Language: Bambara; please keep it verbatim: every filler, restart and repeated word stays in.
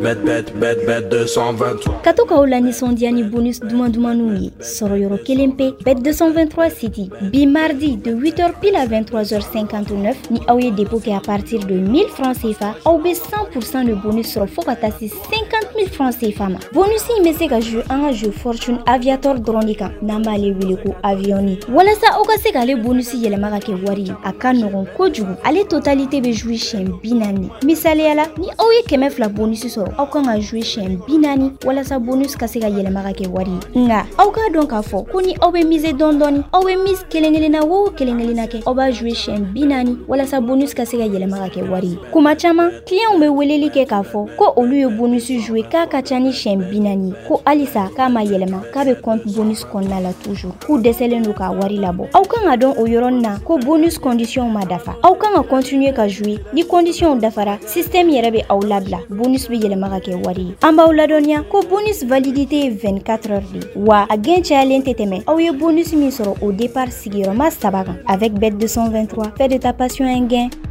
Bet, bet, bet, bet deux cent vingt-trois. Kato ka ola nisɔndiya ni bonus duman dumanw ye sɔrɔ yɔrɔ kelen pe Bet deux cent vingt-trois City bi mardi de huit heures pile à vingt-trois heures cinquante-neuf ni aw ye dépôt kɛ à partir de mille francs C F A aw be cent pour cent de bonus sɔrɔ fo ka taa se cinquante mille francs C F A ma. Bonus in be se ka jouer an ka jeu Fortune Aviator dɔrɔn de kan n'an b'ale wele ko avioni. Walasa aw ka se k'ale bonus yɛlɛma ka kɛ wari ye a ka nɔgɔn kojugu. Ale totalité be jouer siɲɛ bi naani. Misaliya la ni aw ye kɛmɛ fila bonus sɔrɔ aw kan ka jouer siɲɛ bi naani walasa bonus ka se ka yɛlɛma ka kɛ wari ye. Nga aw k'a dɔn k'a fɔ ko ni aw be mise dɔɔni dɔɔni aw be mise kelen kelenna wo kelen kelenna kɛ aw b'a jouer siɲɛ bi naani walasa bonus ka se ka yɛlɛma ka kɛ wari ye. Kuma caman clients be weleli kɛ k'a fɔ ko olu ye bonus jouer k'a ka ca ni siɲɛ bi naani ko halisa k'a ma yɛlɛma k'a be compte bonus kɔnɔna la toujours k'u dɛsɛlen don k'a wari labɔ. Aw kan ka dɔn o yɔrɔnin na ko bonus condition ma dafa. Aw kan ka continuer ka jouer ni condition dafara système yɛrɛ be aw labila bonus be yɛlɛma ka kɛ wari ye. An b'aw ladɔnniya ko bonus validité ye vingt-quatre heures de wa a gain cayalen tɛ tɛmɛ aw ye bonus min sɔrɔ au départ sigiyɔrɔma saba kan. Avec Bet deux cent vingt-trois, fais de ta passion un gain.